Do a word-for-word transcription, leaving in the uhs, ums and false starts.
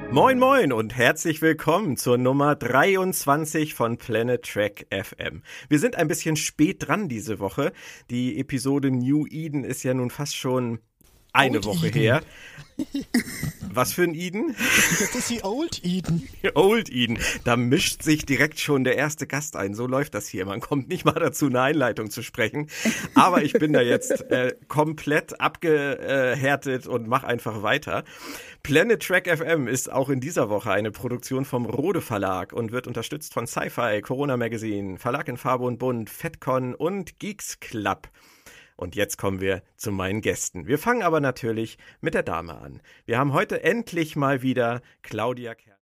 Moin moin und herzlich willkommen zur Nummer dreiundzwanzig von Planet Trek F M. Wir sind ein bisschen spät dran diese Woche. Die Episode New Eden ist ja nun fast schon eine Old Woche Eden. her. Was für ein Eden? Das ist die Old Eden. Old Eden. Da mischt sich direkt schon der erste Gast ein. So läuft das hier. Man kommt nicht mal dazu, eine Einleitung zu sprechen. Aber ich bin da jetzt äh, komplett abgehärtet und mache einfach weiter. Planet Trek F M ist auch in dieser Woche eine Produktion vom Rode Verlag und wird unterstützt von Sci-Fi, Corona Magazine, Verlag in Farbe und Bunt, FedCon und Geeks Club. Und jetzt kommen wir zu meinen Gästen. Wir fangen aber natürlich mit der Dame an. Wir haben heute endlich mal wieder Claudia Kerl.